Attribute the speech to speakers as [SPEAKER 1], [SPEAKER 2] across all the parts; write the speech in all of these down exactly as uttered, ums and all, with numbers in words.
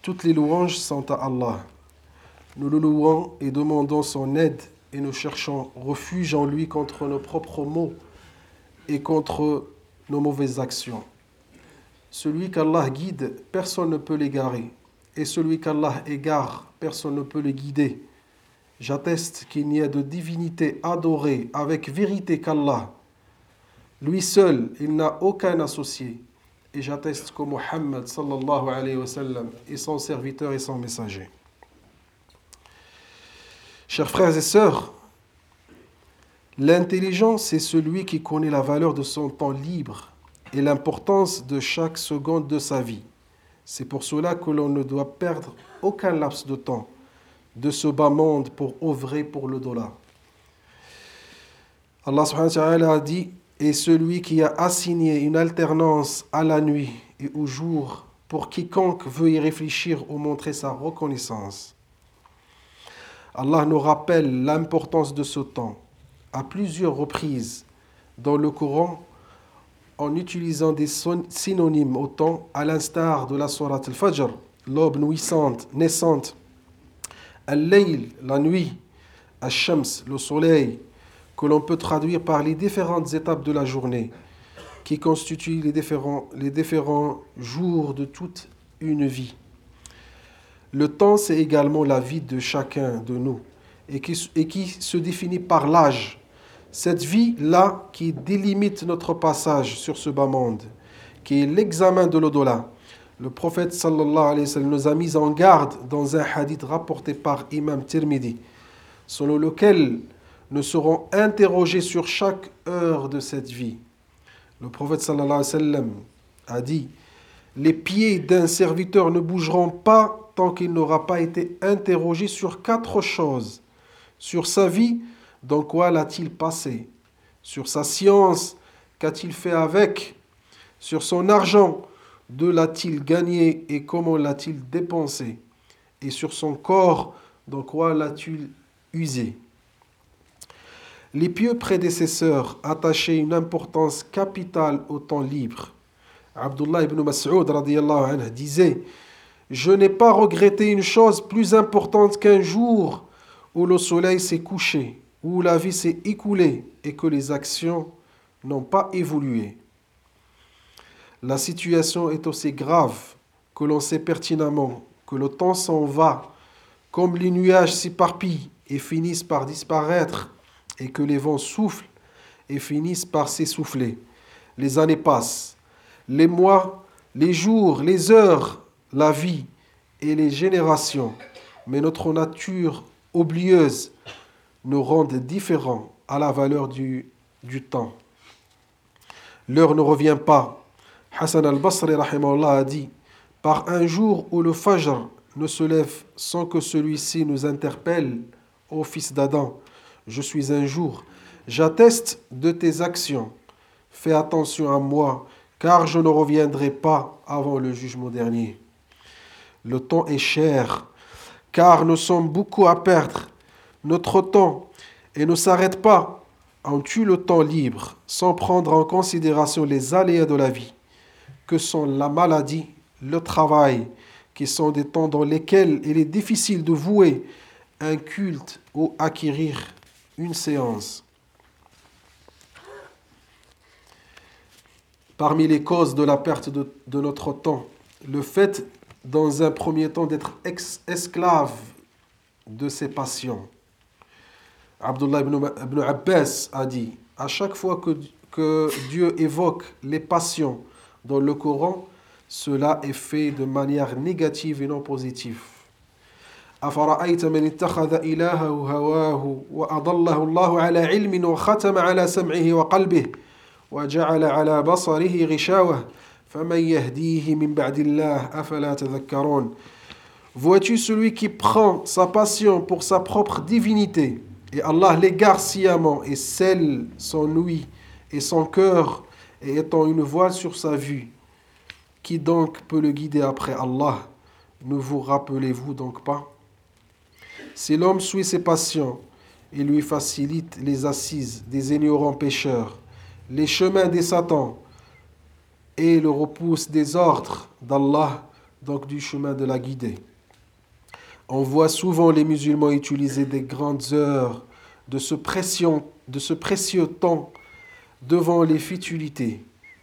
[SPEAKER 1] Toutes les louanges sont à Allah. Nous le louons et demandons son aide et nous cherchons refuge en lui contre nos propres maux et contre nos mauvaises actions. Celui qu'Allah guide, personne ne peut l'égarer. Et celui qu'Allah égare, personne ne peut le guider. J'atteste qu'il n'y a de divinité adorée avec vérité qu'Allah. Lui seul, il n'a aucun associé. Et j'atteste que Muhammad sallallahu alayhi wa sallam est son serviteur et son messager. Chers frères et sœurs, l'intelligent, c'est celui qui connaît la valeur de son temps libre et l'importance de chaque seconde de sa vie. C'est pour cela que l'on ne doit perdre aucun laps de temps de ce bas monde pour œuvrer pour le dollar. Allah subhanahu wa ta'ala a dit « Et celui qui a assigné une alternance à la nuit et au jour pour quiconque veut y réfléchir ou montrer sa reconnaissance. » Allah nous rappelle l'importance de ce temps à plusieurs reprises dans le Coran en utilisant des synonymes au temps, à l'instar de la sourate al-Fajr, l'aube naissante, naissante, al-Layl, la nuit, al-Shams, le soleil, que l'on peut traduire par les différentes étapes de la journée, qui constituent les différents, les différents jours de toute une vie. Le temps, c'est également la vie de chacun de nous, et qui, et qui se définit par l'âge. Cette vie-là qui délimite notre passage sur ce bas monde, qui est l'examen de l'au-delà. Le prophète sallallahu alayhi wa sallam nous a mis en garde dans un hadith rapporté par Imam Tirmidhi, selon lequel nous serons interrogés sur chaque heure de cette vie. Le prophète sallallahu alayhi wa sallam a dit « Les pieds d'un serviteur ne bougeront pas tant qu'il n'aura pas été interrogé sur quatre choses. Sur sa vie, dans quoi l'a-t-il passé? Sur sa science, qu'a-t-il fait avec? Sur son argent, de l'a-t-il gagné et comment l'a-t-il dépensé? Et sur son corps, dans quoi l'a-t-il usé ?» Les pieux prédécesseurs attachaient une importance capitale au temps libre. Abdullah ibn Mas'ud radiyallahu anhu disait « Je n'ai pas regretté une chose plus importante qu'un jour où le soleil s'est couché, où la vie s'est écoulée et que les actions n'ont pas évolué. » La situation est aussi grave que l'on sait pertinemment que le temps s'en va, comme les nuages s'éparpillent et finissent par disparaître, et que les vents soufflent et finissent par s'essouffler. Les années passent, les mois, les jours, les heures, la vie et les générations, mais notre nature oublieuse nous rendent différents à la valeur du, du temps. L'heure ne revient pas. Hassan al-Basri rahimahullah a dit « Par un jour où le Fajr ne se lève sans que celui-ci nous interpelle, ô fils d'Adam, je suis un jour, j'atteste de tes actions. Fais attention à moi, car je ne reviendrai pas avant le jugement dernier. » Le temps est cher, car nous sommes beaucoup à perdre. Notre temps, et ne s'arrête pas. On tue le temps libre, sans prendre en considération les aléas de la vie, que sont la maladie, le travail, qui sont des temps dans lesquels il est difficile de vouer un culte ou acquérir une séance. Parmi les causes de la perte de, de notre temps, le fait, dans un premier temps, d'être ex- esclave de ses passions. Abdullah ibn, ibn Abbas a dit, à chaque fois que, que Dieu évoque les passions dans le Coran, cela est fait de manière négative et non positive. أفرأيت من اتخذ إلهه هواه وأضله الله على علم وختم على سمعه وقلبه وجعل على بصره غشاوة فمن يهديه من بعد الله أفلا تذكرون. Vois-tu celui qui prend sa passion pour sa propre divinité et Allah l'égare sciemment et scelle son ouïe et son cœur et étend une voile sur sa vue. Qui donc peut le guider après Allah? Ne vous rappelez-vous donc pas? Si l'homme suit ses passions, il lui facilite les assises des ignorants pécheurs, les chemins des satans, et le repousse des ordres d'Allah, donc du chemin de la guidée. On voit souvent les musulmans utiliser des grandes heures de ce précieux, de ce précieux temps devant les futilités,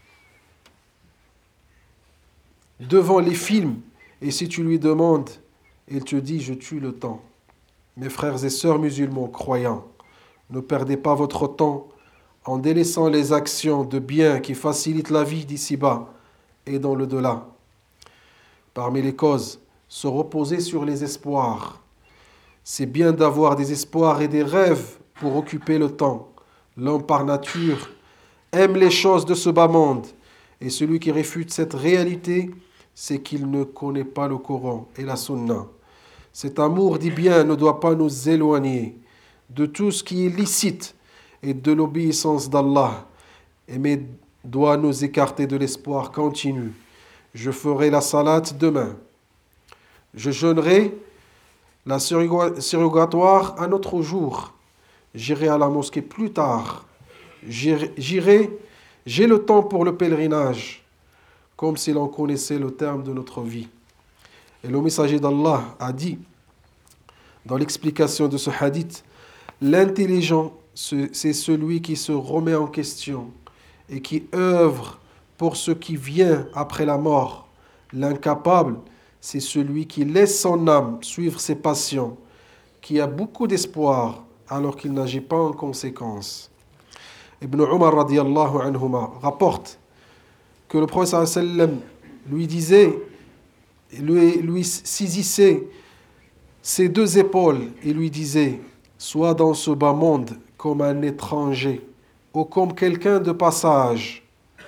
[SPEAKER 1] devant les films, et si tu lui demandes, il te dit « je tue le temps ». Mes frères et sœurs musulmans croyants, ne perdez pas votre temps en délaissant les actions de bien qui facilitent la vie d'ici-bas et dans le delà. Parmi les causes, se reposer sur les espoirs. C'est bien d'avoir des espoirs et des rêves pour occuper le temps. L'homme par nature aime les choses de ce bas monde, et celui qui réfute cette réalité, c'est qu'il ne connaît pas le Coran et la Sunna. Cet amour dit bien ne doit pas nous éloigner de tout ce qui est licite et de l'obéissance d'Allah, mais doit nous écarter de l'espoir continu. Je ferai la salate demain. Je jeûnerai la surrogatoire un autre jour. J'irai à la mosquée plus tard. J'irai, j'irai, j'ai le temps pour le pèlerinage, comme si l'on connaissait le terme de notre vie. Et le messager d'Allah a dit, dans l'explication de ce hadith, l'intelligent, c'est celui qui se remet en question et qui œuvre pour ce qui vient après la mort. L'incapable, c'est celui qui laisse son âme suivre ses passions, qui a beaucoup d'espoir alors qu'il n'agit pas en conséquence. Ibn Umar radiyallahu anhuma rapporte que le prophète sallallahu alayhi wa sallam lui disait, lui, lui saisissait ses deux épaules et lui disait « Sois dans ce bas monde comme un étranger ou comme quelqu'un de passage. »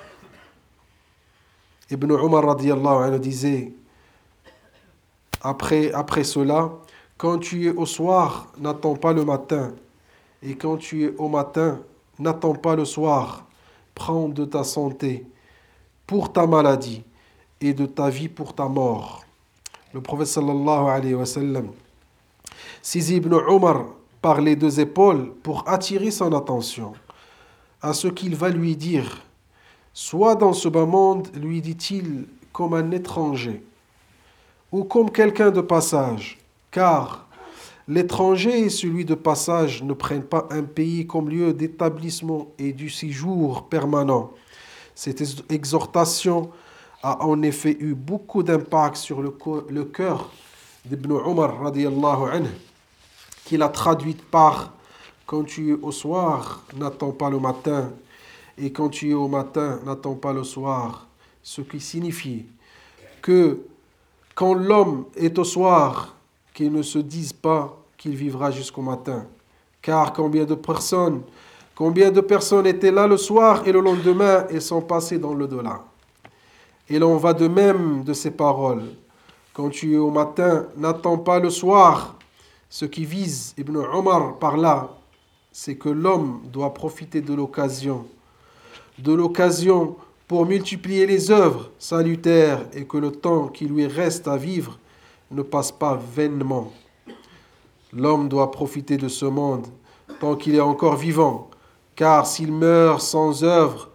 [SPEAKER 1] Ibn Umar radiyallahu anhu disait après, après cela, quand tu es au soir, n'attends pas le matin, et quand tu es au matin, n'attends pas le soir. Prends de ta santé pour ta maladie et de ta vie pour ta mort. Le prophète sallallahu alayhi wa sallam saisit Ibn Umar par les deux épaules pour attirer son attention à ce qu'il va lui dire. Soit dans ce bas monde, lui dit-il, comme un étranger ou comme quelqu'un de passage, car l'étranger et celui de passage ne prennent pas un pays comme lieu d'établissement et du séjour permanent. Cette exhortation a en effet eu beaucoup d'impact sur le, co- le cœur d'Ibn Umar radiyallahu anhu, qu'il a traduite par « Quand tu es au soir, n'attends pas le matin, et quand tu es au matin, n'attends pas le soir », ce qui signifie que quand l'homme est au soir, qu'il ne se dise pas qu'il vivra jusqu'au matin. Car combien de personnes, combien de personnes étaient là le soir et le lendemain et sont passées dans le delà. Et l'on va de même de ces paroles. Quand tu es au matin, n'attends pas le soir. Ce qui vise Ibn Umar par là, c'est que l'homme doit profiter de l'occasion. De l'occasion pour multiplier les œuvres salutaires et que le temps qui lui reste à vivre ne passe pas vainement. L'homme doit profiter de ce monde tant qu'il est encore vivant, car s'il meurt sans œuvre,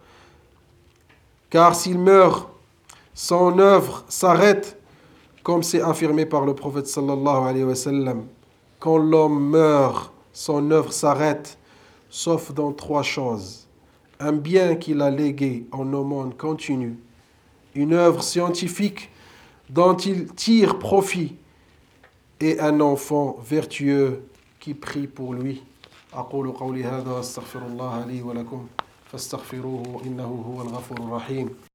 [SPEAKER 1] car s'il meurt, son œuvre s'arrête, comme c'est affirmé par le prophète sallallahu alayhi wa sallam. Quand l'homme meurt, son œuvre s'arrête, sauf dans trois choses. Un bien qu'il a légué en aumône continue, une œuvre scientifique dont il tire profit et un enfant vertueux qui prie pour lui. أقول قولي هذا واستغفر الله لي ولكم فاستغفروه إنه هو الغفور الرحيم